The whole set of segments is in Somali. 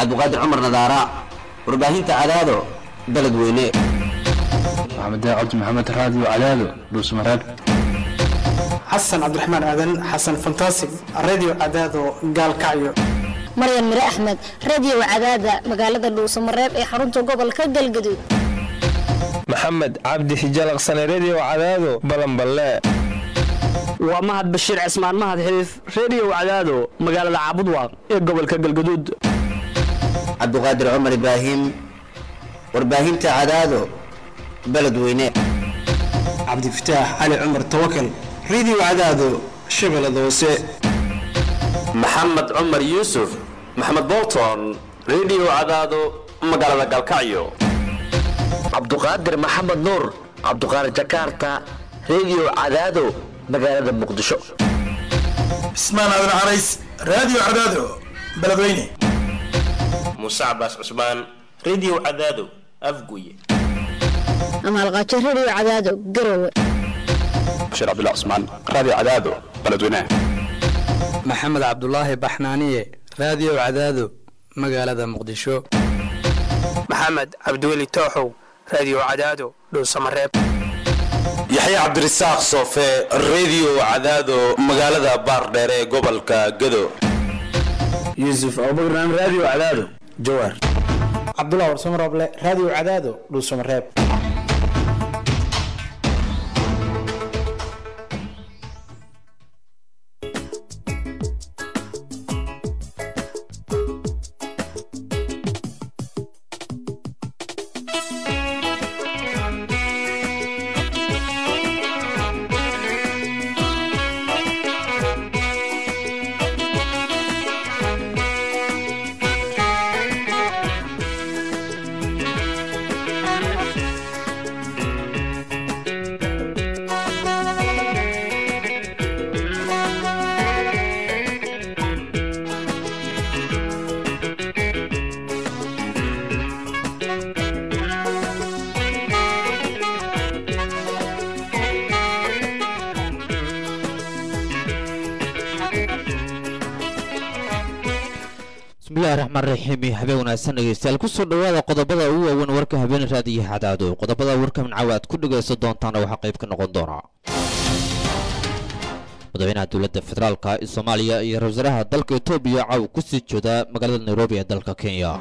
cabdiqaadir cumar nadaara warbaahinta cadaado balad weyne maxamed cabdi maxamed raadiyo cadaado dhuusmareeb xasan cabdiraxmaan aadan xasan fantastic radio cadaado gaalkacyo maryan mire axmed radio cadaada magaalada dhuusamareeb ee xarunta gobolka galgaduud maxamed cabdi xijalaqsane radio cadaado balanballe waa mahad bashiir cismaan mahad xiriif radio cadaado magaalada caabudwaaq ee gobolka galgaduud cabdiqaadir cumar ibraahim warbaahinta cadaado balad weyne cabdifataax cali cumar tawakal radio cadaado shabeellada hoose maxamed cumar yuusuf maxamed bolton radio cadaado magaalada galkacyo cabduqaadir maxamed nuur cabduqaadir jakarta radio cadaado magaalada muqdisho ismaan aadan carays radio cadaado baladweyne muuse cabaas cusmaan radio cadaado afguye amaalqaajo radio cadaado garowe bashir cabdullahi cusmaan radio cadaado baladweyne maxamed cabdulaahi baxnaaniye radio cadaado magaalada muqdisho maxamed cabdiweli tooxow radio cadaado dhuusamareeb yaxya cabdirasaaq soofe radio cadaado magaalada baardheere ee gobolka gado yuusuf abubakar radio cadaado jawaar cabdullahi warsamarooble radio cadaado dhuusamareeb habeen wanaagsan dhegeystayaal kusoo dhawaada qodobada ugu waaweyn warka habeen raadiyo cadaado qodobada warka mincawaad ku dhageysan doontaana waxaa qayb ka noqon doona madaxweynaha dowladda federaalka ee Soomaaliya iyo ra'iisul wasaaraha dalka Itoobiya caaw ku sii jooda magaalada Nairobi ee dalka Kenya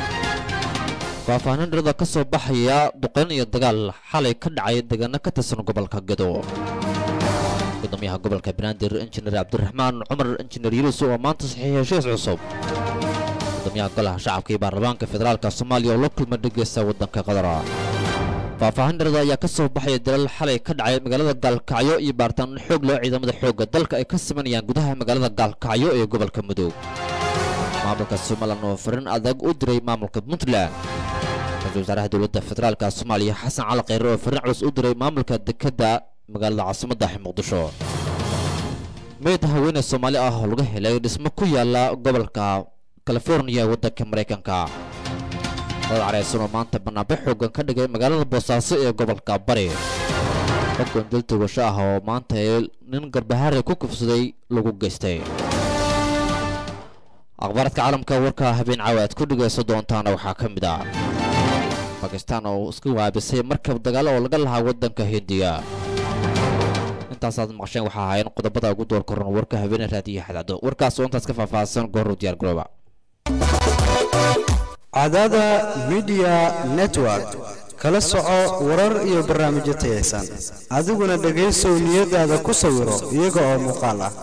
faahfaahin dheeraad ka soo baxaya duqeyn iyo dagaal xalay ka dhacay deegaano ka tirsan gobolka Gado gudoomiyaha gobolka Banaadir injineer Cabdiraxmaan Cumar injineer Yunus oo maanta saxiixay heshiis cusub gudoomiyaha golaha shacabka ee baarlamaanka federaalka Soomaaliya oo la kulmay dhageysta wadanka Qatar faahfaahin dheeraad ayaa ka soo baxaya dalal xalay ka dhacay magaalada Gaalkacyo iyo baartaan xoog loo ciidamada xoogga dalka ay ka sameeyaan gudaha magaalada Gaalkacyo ee gobolka Mudug maamulka Soomaaliland oo fariin adag u diray maamulka Puntland ra'iisul wasaaraha dowladda federaalka Soomaaliya Xasan Cali Khayre oo fariin culus u diray maamulka dekedda magaalada caasimadda Muqdisho meed haweeney Soomaali ah oo laga helay dhismo ku yaala gobolka California waddanka Mareykanka dad careysan oo maanta banaanbax xoogan ka dhigay magaalada Boosaaso ee gobolka Bari xukun dil togasho ah oo maanta nin garbahaare ku kufsaday lagu geystay akhbaaradka caalamka warka habeen caawaad ku dhageysan doontaana waxaa ka mid ah Pakistan oo isku waabisay markab dagaal oo laga lahaa waddanka Hindiya intaas aad maqasheen waxaa ahayn qodobada ugu door koran warka habeen raadiyo xadaado warkaas oo intaas ka faahfaahsan goor diyaar garooba cadaada media network kala soco warar iyo barnaamijyo tayeysan adiguna dhageyso niyadaada ku sawiro iyaga oo muuqaal ah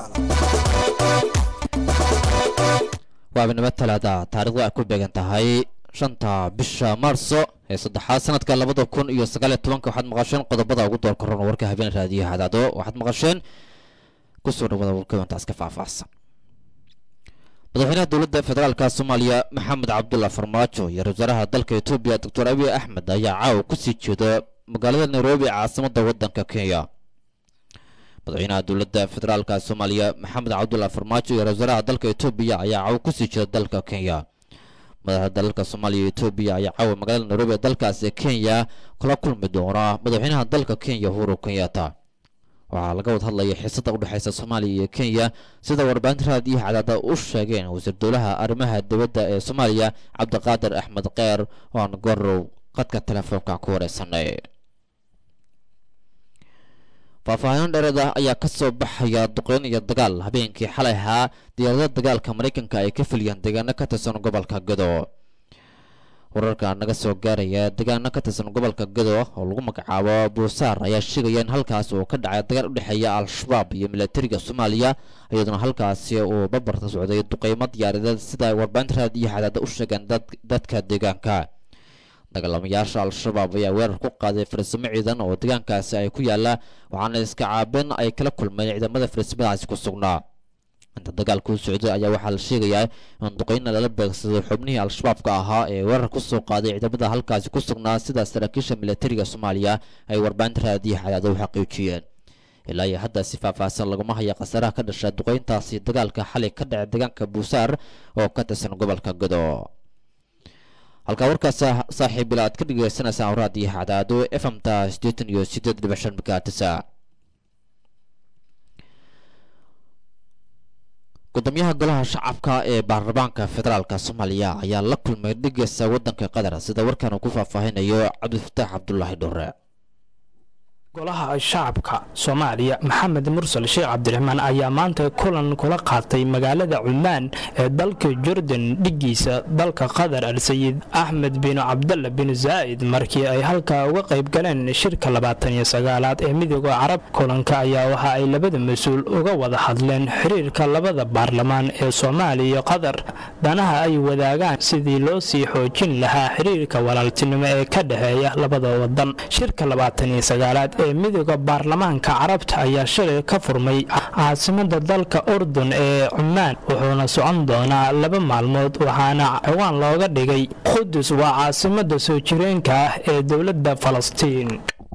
waabinimo talaada taariikhdu ay ku beegan tahay 5 bisha Maarso ee 3 sanadka 2019 waxaad maqasheen qodobada ugu door koran warka habeen raadiyo xadaado waxaad maqasheen ku soo dhawaada warka intaas ka faahfaahsan madaxweynaha dowladda federaalka Soomaaliya Maxamed Cabdullaahi Farmaajo iyo ra'iisul wasaaraha dalka Itoobiya Dr. Abiy Ahmed ayaa caaw ku sii jeeda magaalada Nairobi caasimadda waddanka Kenya madaxweynaha dowladda federaalka Soomaaliya Maxamed Cabdullaahi Farmaajo iyo ra'iisul wasaaraha dalka Itoobiya ayaa caaw ku sii jeeda dalka Kenya madaxda dalka Soomaaliya iyo Itoobiya ayaa caaw magaalada Nairobi ee dalkaas Kenya kula kulmi doona madaxweynaha dalka Kenya Uhuru Kenyatta waxaa laga wada hadlaya xiisada u dhexeysa Soomaaliya iyo Kenya sida warbaahinta raadiyo cadaada u sheegeen wasiir dowlaha arrimaha dibadda ee Soomaaliya Cabdiqaadir Axmed Qeer oo aan gorow qadka telefoonka ku wareysanay faahfaahin dheeraad ah ayaa ka soo baxaya duqeyn iyo dagaal habeenkii xalay ahaa diyaaradaha dagaalka Mareykanka ay ka fuliyeen deegaano ka tirsan gobolka Gado wararka naga soo gaaraya deegaano ka tirsan gobolka Gado oo lagu magacaabo Buusaar ayaa sheegaya in halkaas uu ka dhacay dagaal u dhexeeya Al-Shabaab iyo militariga Soomaaliya iyadoo halkaasi uu barbarta socday duqeymo diyaaradeed sida warbaahinta raadiyo cadaada u sheegeen dadka deegaanka dagaalamayaasha Al-Shabaab ayaa weerar ku qaaday farsamo ciidan oo deegaankaasi ay ku yaala waxaana iska caabin ay kala kulmeen ciidamada farsamadaasi ku sugnaa inta dagaalku socday ayaa waxaa la sheegayaa in duqeyna lala beegsaday xubnihii Al-Shabaabka ahaa ee weerar ku soo qaaday ciidamada halkaasi ku sugnaa sida saraakiisha militariga Soomaaliya ay warbaahinta raadiyo cadaada u xaqiijiyeen ilaa iyo hadda si faahfaahsan laguma hayo khasaaraha ka dhashay duqeyntaasi dagaalka xalay ka dhacay deegaanka Buusaar oo ka tirsan gobolka Gado halka warkaas saaxiib ila aad ka dhageysanaysaa raadiyo cadaado FM-ta 88.5 MHz gudoomiyaha golaha shacabka ee baarlamaanka federaalka Soomaaliya ayaa la kulmay dhigaysa wadanka Qatar sida warkan uu ku faahfaahinayo Cabdifataax Cabdullaahi Dhore golaha shacabka Soomaaliya Maxamed Mursal Sheekh Cabdiraxmaan ayaa maanta kulan kula qaatay magaalada Cumaan ee dalka Jordan dhigiisa dalka Qatar Al-Sayyid Ahmed bin Abdullah bin Zaid markii ay halka uga qayb galeen shirka 29aad ee midowga Carab kulanka ayaa waxa ay labada mas'uul uga wada hadleen xiriirka labada baarlamaan ee Soomaaliya iyo Qatar danaha ay wadaagaan sidii loo sii xoojin lahaa xiriirka walaaltinimo ee ka dhaxeeya labada wadan shirka 29aad ee midowga baarlamaanka Carabta ayaa shalay ka furmay caasimada dalka Urdun ee Cumaan wuxuuna socon doonaa 2 maalmood waxaana ciwaan looga dhigay Qudus waa caasimada soo jireenka ah ee dawladda Falastiin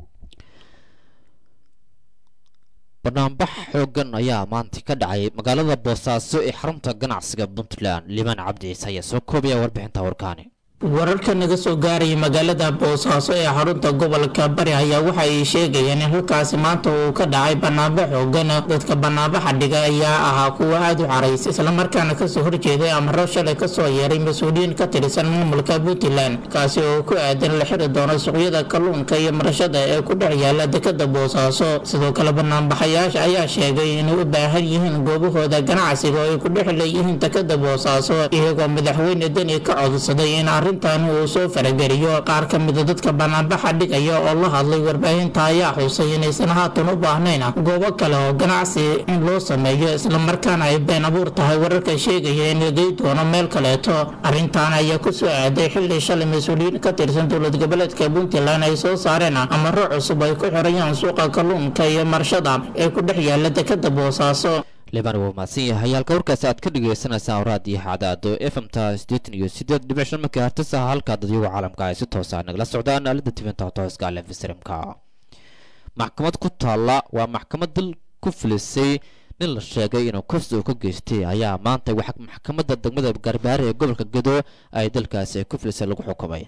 barnaamij xoogan ayaa maanta ka dhacay magaalada Boosaaso ee xarunta ganacsiga Puntland Liman Cabdi Ciise ayaa soo koobaya warbixinta warkaani wararka naga soo gaaray magaalada Boosaaso ee xarunta gobolka Bari ayaa waxa ay sheegayeen in halkaas maanta uu ka dhacay barnaamij xoogan dadka barnaamijka dhiga ayaa ahaa kuwa aad u xareysan isla markaana ka soo horjeeday amaro shalay ka soo yeeray mas'uuliyiin ka tirsan maamulka Puntland kaasi oo ku aadan la xiri doono suuqyada kalluunka iyo marashada ee ku dhex yaala dekedda Boosaaso sidoo kale barnaamijyaasha ayaa sheegay in ay u baahan yihiin goobahooda ganacsiga oo ay ku dhex leeyihiin dekedda Boosaaso iyagoo madaxweyne Dani ka codsaday in arrintan uu soo farageliyo qaar ka mid ah dadka barnaamijka dhigaya oo la hadlay warbaahinta ayaa xusay inaysan haatan u baahnayn goobo kale oo ganacsi in loo sameeyo isla markaana ay been abuur tahay wararka sheegaya in la geey doono meel kaleeto arrintan ayaa ku soo aaday xilli shalay mas'uuliyiin ka tirsan dowlad goboleedka Puntland ay soo saareen amaro cusub ay ku xirayaan suuqa kalluunka iyo marshada ee ku dhex yaala dekedda Boosaaso Liban waa maadsan yahay halka warkaas aad ka dhageysanaysaa raadiyo cadaado FM-ta 88.5 MHz halka dadweynaha caalamka ay si toos ah nagala socdaan aalada TV-ta tooska ah Live-streamka maxkamad ku taala waa maxkamad dal ku filisay nin la sheegay inuu kufsi ka geystay ayaa maanta waxa maxkamadda degmada Garbaare ee gobolka Gado ay dalkaasi ku filisay lagu xukumay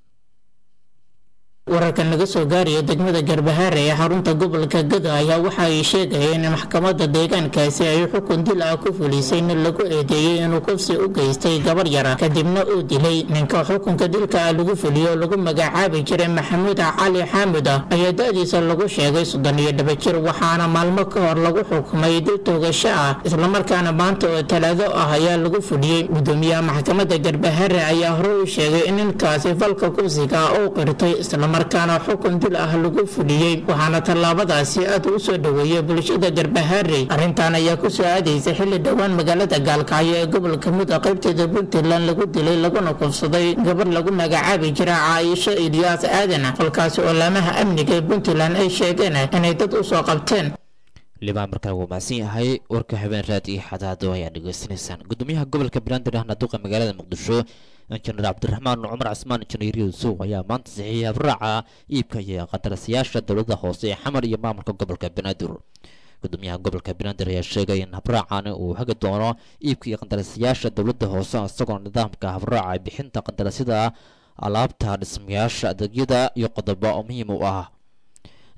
wararka naga soo gaaraya degmada Garbaare ee xarunta gobolka Gado ayaa waxa ay sheegayeen in maxkamadda deegaankaasi ay xukun dil ah ku fulisay in lagu eedeeyay inuu kufsi u geystay gabar yar kadibna uu dilay ninka xukunka dilka lagu fuliyo lagu magacaabi jiray Maxamuud Cali Xaamud ayaa da'diisa lagu sheegay 32 jir waxaana maalmo ka hor lagu xukumay dil toogasho ah isla markaana maanta oo talaado ah ayaa lagu fuliyay gudoomiyaha maxkamadda Garbaare ayaa hore u sheegay in ninkaasi falka kufsiga uu qirtay isla markaana xukun dil ah lagu fuliyay waxaana tallaabadaasi aad u soo dhaweeyay bulshada Garbaare arrintan ayaa ku soo aadaysa xilli dhawaan magaalada Gaalkacyo ee gobolka Mudug qaybteeda Puntland lagu dilay laguna kufsaday gabar lagu magacaabi jiray Caaisha Ilyas Aadan halkaas oo laamaha amniga ee Puntland ay sheegeen inay dad u soo qabteen Liban markaa wuu maadsan yahay warka habeen raadiyo cadaado ayaa dhageysanaysaan gudoomiyaha gobolka Banaadir ahna duqa magaalada Muqdisho injineer Cabdiraxmaan Cumar Casmaan injineer Yuusuf ayaa maanta saxiixay habraaca iibka iyo qandaraasyada dawladda hoose ee Xamar iyo maamulka gobolka Banaadir gudoomiyaha gobolka Banaadir ayaa sheegay in habraacan uu haga doono iibka iyo qandaraasyada dawladda hoose isagoo nidaamka habraaca bixinta qandaraasyada alaabta dhismayaasha adeegyada iyo qodobo muhiim u ah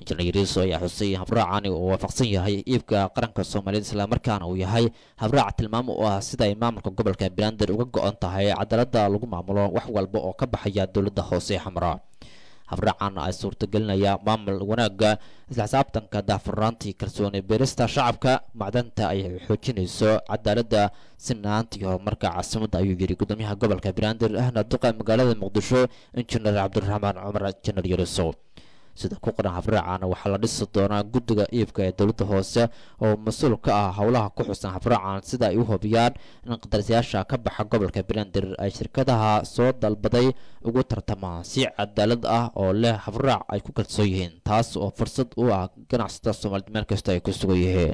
injineer yariiso ayaa xusay habraacani uu waafaqsan yahay iibka qaranka soomaaliyeed islamarkaana uu yahay habraac tilmaamo u ah sida ay maamulka gobolka banaadir uga go-an tahay cadaaladda lagu maamulo wax walba oo ka baxaya dowladda hoose xamra habraacan ay suurtagelinaya maamul wanaagga isla xisaabtanka daafurnaantii kalsooni beerista shacabka macdanta ay xoojinayso cadaaladda sinaantii horumarka caasimadda ayuu yiri gudoomiyaha gobolka banaadir ahna duqa magaalada muqdisho injineer cabdiraxmaan cumar injineer yariiso sida ku qoran habraacan waxaa la dhisi doonaa guddiga iibka ee dowladda hoose oo mas-uul ka ah howlaha ku xusan habraacan sida ay u hubiyaan in qadaraasyaasha ka baxa gobolka banaadir ay shirkadaha soo dalbaday ugu tartamaan si cadaalad ah oo leh habraac ay ku kalsoon yihiin taas oo fursad u ah ganacsatada soomaaliyeed meel kasta ay ku sugan yihiin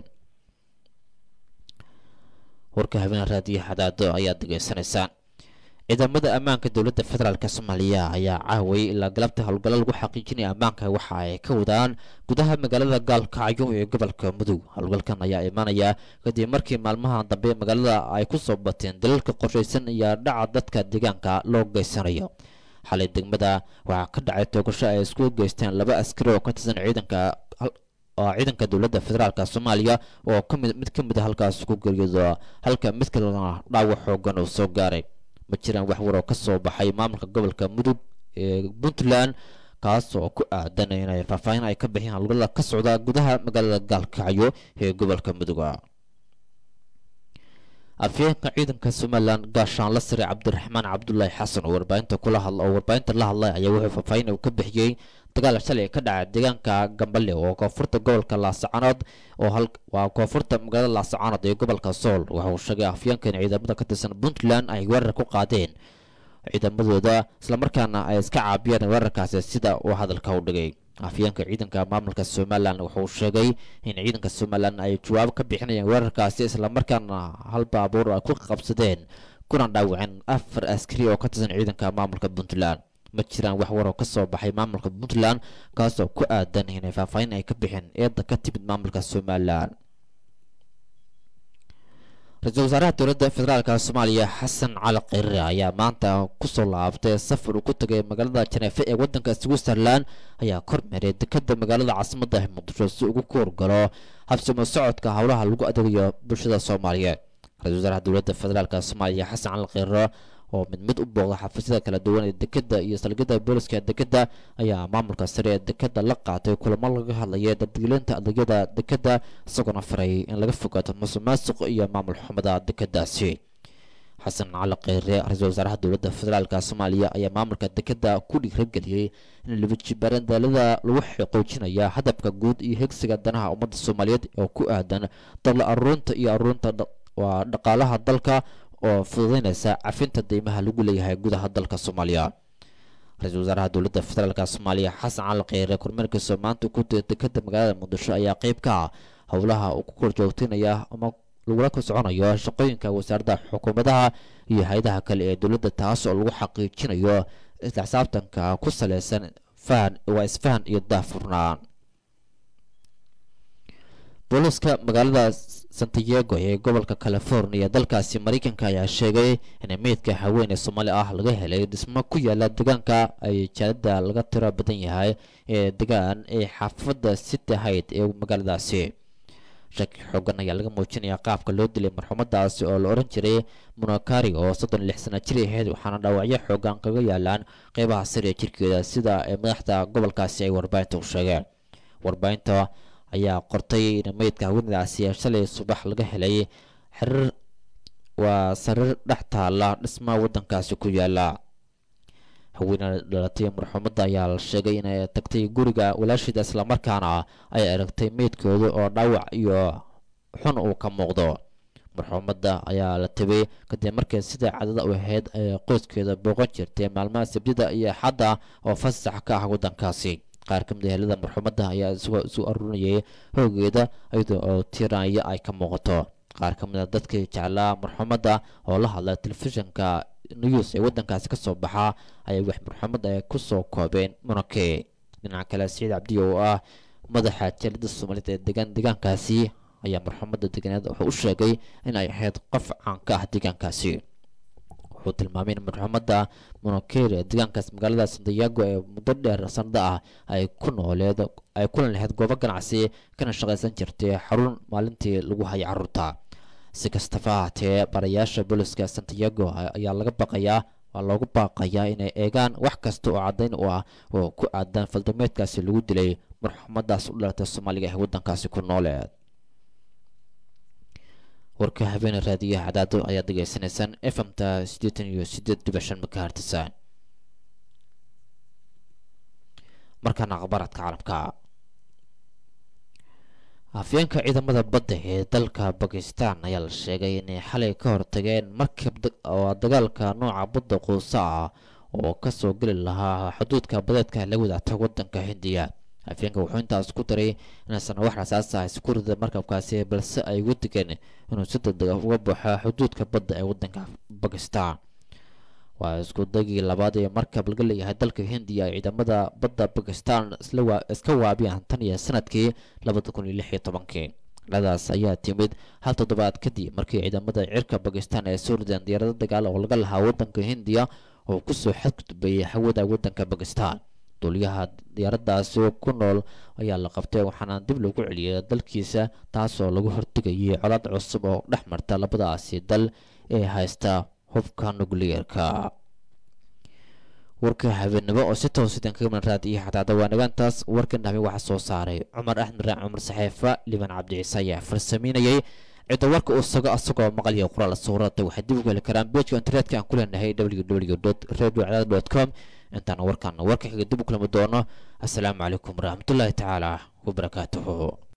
warka habeen raadiyo xadaado ayaad degeysanaysaan ciidamada ammaanka dowladda federaalk soomaaliya ayaa caaway ilaa galabta howlgallo lagu xaqiijinaya ammaanka waxa ay ka wadaan gudaha magaalada gaalkacyo ee gobolka mudug howlgalkan ayaa imaanaya kadib markii maalmaha dambe magaalada ay ku soo bateen dalalka qorshaysan iyo dhaca dadka deegaanka loo geysanayo xalay degmada waxaa ka dhacay toogasho ay isku geysteen 2 askari oo ka tirsan ciidanka dowladda federaalk soomaaliya oo mid ka mid ah halkaas ku geeriyooda halka mid kalena dhaawac xoogan uu soo gaaray ma jiraan wax war oo ka soo baxay maamulka gobolka mudug ee puntland kaas oo ku aadan inay faahfaahin ay ka bixiyaan howlgallada ka socda gudaha magaalada gaalkacyo ee gobolka mudug afyeenka ciidanka somalilan gaashaanle sare cabdiraxmaan cabdulaahi xasan oo warbaahinta la hadlay ayaa wuxuu faahfaahin uu ka bixiyey dagaal shalay ka dhacay deegaanka gambale oo koonfurta gobolka laascaanood waa koonfurta magaalada laascaanood ee gobolka sool waxa uu sheegay afyeenka in ciidamada ka tirsan puntland ay weerar ku qaadeen ciidamadooda islamarkaana ay iska caabiyeen weerarkaasi sida uu hadalka u dhigay afyeenka ciidanka maamulka somalilan wuxuu sheegay in ciidanka somalilan ay jawaab ka bixinayaan weerarkaasi islamarkaana hal baabuur ay ku qabsadeen kuna dhaawaceen 4 askari oo ka tirsan ciidanka maamulka puntland ma jiraan wax war oo ka soo baxay maamulka puntland kaasoo ku aadan inay faahfaahin ay ka bixeen eedda ka timid maamulka somalilan ra-iisul wasaaraha dowladda federaalk soomaaliya xasan cali kheyre ayaa maanta kusoo laabtay safar uu ku tagay magaalada janeefe ee wadanka switzerland ayaa kormeeray dekada magaalada caasimadda muqdisho si ugu koorgalo habsimo socodka howlaha lagu adeegayo bulshada soomaaliyeed ra-iisul wasaaraha dowladda federaalk soomaaliya xasan cali kheyre oo mid u booqda xafiisyada kala duwan ee dekada iyo salgida booliska dekada ayaa maamulka sare ee dekada la qaatay kulamo laga hadlayay dadgelinta adeegyada dekada isagoona faray in laga fogaado musuqmaasuq iyo maamul xumada dekadaasi xasan cali kheyre ra-iisul wasaaraha dowladda federaalk soomaaliya ayaa maamulka dekada ku dhiirageliyey in labajibaarandaalada lagu xoojinaya hadafka guud iyo hegsiga danaha ummadda soomaaliyeed oo ku aadan dalla aruurinta iyo aruurinta waa dhaqaalaha dalka oo fududeynaysa cafinta deymaha lagu leeyahay gudaha dalka soomaaliya ra-iisul wasaaraha dowladda federaalk soomaaliya xasan cali kheyre kormeerkiisa maanta ku dekada magaalada muqdisho ayaa qayb ka ah howlaha uu ku korjoogteynaya ama lagula ka soconayo shaqooyinka wasaaradda xukuumadaha iyo hay-adaha kale ee dowladda taas oo lagu xaqiijinayo isla xisaabtanka ku saleysan isfahan iyo daafurnaan booliska magaalada santiago ee gobolka california dalkaasi mareykanka ayaa sheegay in meydka haweeney soomaali ah laga helay dhismo ku yaala deegaanka ay jaalada laga tiro badan yahay ee degaan ee xaafadda city height ee magaaladaasi shaki xoogan ayaa laga muujinaya qaabka loo dilay marxumadaasi oo la oran jiray munakari oo 36 sano jir ahayd waxaana dhaawacyo xoogan kaga yaalaan qeybaha sare ee jirkeeda sida madaxda gobolkaasi ay warbaahinta u sheegeen warbaahinta ayaa qortay in meydka haweeneydaasi shalay subax laga helay xiriir waa sariir dhex taala dhisma wadankaasi ku yaala haweeney dhalatay marxumadda ayaa la sheegay inay tagtay guriga walaasheeda islamarkaana ay aragtay meydkooda oo dhaawac iyo xun uu ka muuqdo marxumadda ayaa la tabay kadib markii sida cadada u ahayd ay qoyskeeda booqan jirtay maalmaha sabtida iyo axadda oo fasax ka ah wadankaasi qaar ka mid ah helada marxumadda ayaa isu arurinayay hoogeeda iyadoo oo tiiraanya ay ka muuqato qaar ka mid ah dadkii jeclaa marxumadda oo la hadlay telefishinka news ee wadankaasi kasoo baxa ayay wax marxumadda ay ku soo koobeen munake dhinaca kale Saciid Cabdi oo ah madaxa jaalida Soomaaliyeed ee deegaankaasi ayaa marxumadda deegaanada wuxuu u sheegay in ay ahayd qof caan ka ah deegaankaasi wuxuu tilmaamay in marxumadda monokeri ee deegaankaas magaalada santiago ee muddo dheer sanada ah ay kulan lahayd goobo ganacsi kana shaqaysan jirtay xarun maalintii lagu hayay caruurta si kastaba ahaatee barayaasha booliska santiago ayaa loogu baaqayaa inay eegaan wax kasta oo caddayn u ah oo ku aadan faldameedkaasi lagu dilay marxumaddaas u dhalatay soomaaliga ee waddankaasi ku nooleed warka habeene raadiyaha cadaado ayaad degeysanaysaan fmta 88.5 megahertz markaana akhbaaradka caalamka afyeenka ciidamada badda ee dalka Pakistan ayaa la sheegay inay xalay ka hortageen markab oo dagaalka nooca badda quusa ah oo ka soo gali lahaa xuduudka badeedka la wadaagta waddanka Hindiya afyeenka wuxuu intaas ku daray inaysan wax rasaas ah isku riday markabkaasi balse ay ugu digeen inuu si degdeg ah uga baxo xuduudka badda ee waddanka Pakistan waa isku dagii labaad ee markab laga leeyahay dalka Hindiya ciidamada badda Pakistan iska waabiyaan tan iyo sanadkii 2016 ladaas ayaa timid hal toddobaad kadib markii ciidamada cirka Pakistan ay soo rideen diyaarado dagaal oo laga lahaa waddanka Hindiya oo ku soo xadgudbay hawada waddanka Pakistan duuliyaha diyaaradaasi ku nool ayaa la qabtay waxaana dib loogu celiyay dalkiisa taasoo lagu hortigayay colaad cusub oo dhex marta labadaasi dal ee haysta hubka nuclearka warka habeenimo oo si toos ah kaga raadiyaha xataada waanagantaas warkan dhami waxa soo saaray Cumar Axmed Raac Cumar Saxeefa Liban Cabdi Ciise ayaa farsameynayay cid warka uu asagoo maqal iyo qoraal suurada waxa dib ugu heli karaan page internetka aan ku leenahay www.radiocadaad.com intaan warka xiga dib u kulmi doono assalaamu calaykum waraxmatullaahi tacaala wabarakaatuhu